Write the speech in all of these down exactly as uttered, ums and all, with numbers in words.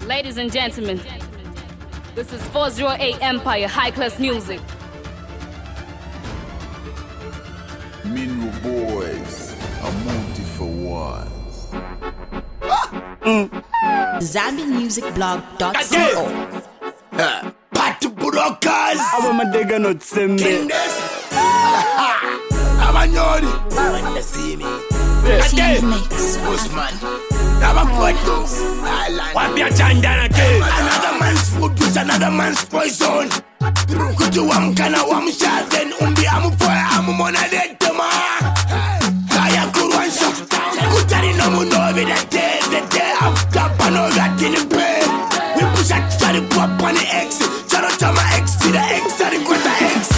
Ladies and gentlemen, this is four oh eight Empire High Class Music. Minro boys, a multi for ones. Mm. Zambian Music Blog dot co. Patu Burokas. Aba madega not sembe. Abanyori. Abanyasini. Usman. Abapoto. Wapia chandana ke. Another man's food is another man's poison. Kutu wamkana wamsha then umbi amufoya amumona detema. Kaya kurwansha. Kutari no muno vida de de de after pano gatini pe. We push at starry pop on the X. Charo chama X to the X to the quarter X.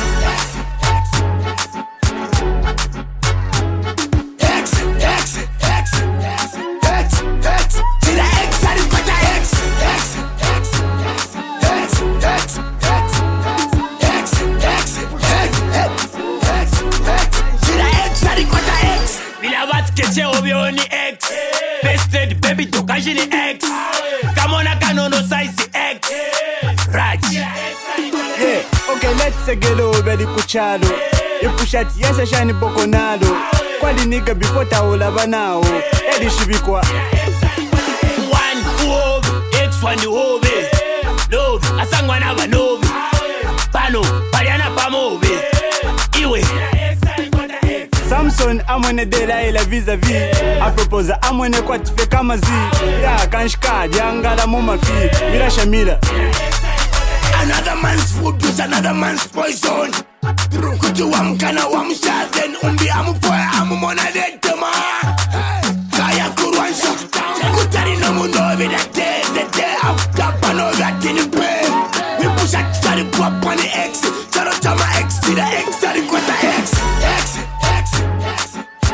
X, X, X, X, X, X, to the X to the quarter X. X, X, X, X, X, X, X, X, X, X, to the X to the quarter X. Bila wat keche obioni X. Vested baby to kajili X. Kamona kanono size X. Raj. Yeah, okay, let's get over the kuchalo. You push at yes, I shiny boconado. Quali nigga before taula banao. Edi shibikwa. One hove, X one hove. Love, asangwana banove. Pano, pariana pamove. Iwe. Samson amwene dela ila vis-a-vis. A propose amwene kwa tife kama zi. Ya kanshka jangala muma fi. Mira shamira. Another man's food is another man's poison. Kutu wamkana wamsha then umbi amufoya amumona detema. Kaya kurwansha. Kutari no muno vida de de de after pano gatini pe. We push at starry pop on the X. Charo chama X to the X to the quarter X. X, X, X,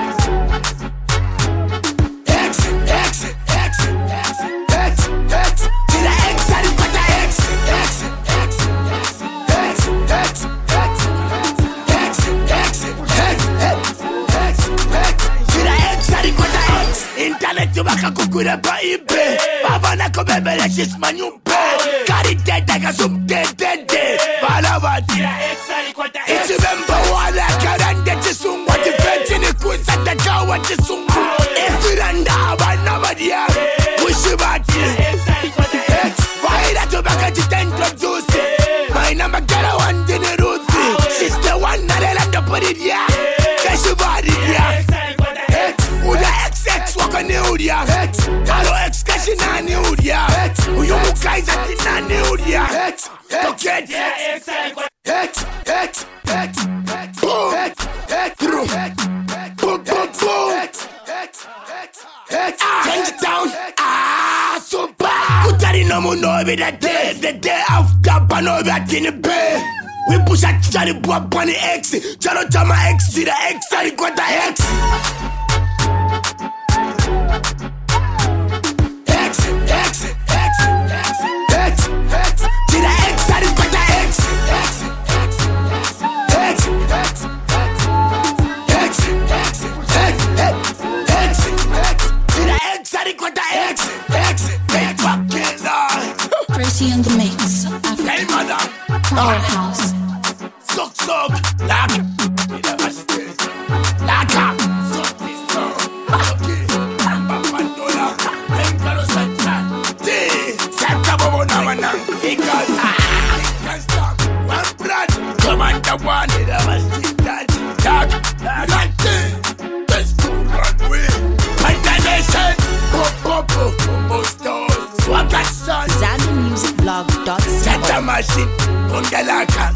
X, X, X, X, X, X, to the X to the quarter X. X, X, X, X, X, X, X, X, X, X, to the X to the quarter X. Internet tubaka kukura pa ibe. Baba na kubebele shisma nyumpe. Kari tete kasum tete de. Bala wati. It's remember wala karande chisungu. Wati fenti ni kunsata kawa chisungu. Ifiranda abana badia. Wishibati. X. Vaira tubaka chitentro juicy. Maina magara wandini ruthi. Sister one nalela ndoporidia. Kashibari dia. X. Uda X X waka ni udia. X. Halo X kashi nani udia. X. Uyumu kaiza tinani udia. X. Pocket. X. X. X. X. Boom. X. X. Through. Boom. Boom. Boom. X. X. X. X. Change it down. Ah, so bad. Kutari no muno vida de de de after pano gatini pe. We push at starry pop on the X. Charo chama X to the X to the quarter X. X, X, X, X, X, X, to the X to the quarter X. X, X, X, X, X, X, X, X, X, to the X to the quarter X. X, X, fucking Lord. Tracy on the mix. Hey, Africa. mother. Powerhouse. Suck, suck, lock. You never stay. Lock up. Suck this suck. Okay. Papandola. Bengalo Santa. T. Santa Bobo Namana. Because ah, can't stop. One blood. Commander one. You never stay. That. Lock. Lock. Let's go run away. Internation. Pop, pop, pop. Almost done. Swag at sun. Zambian Music Blog dot co. Santa machine. Ungalaka.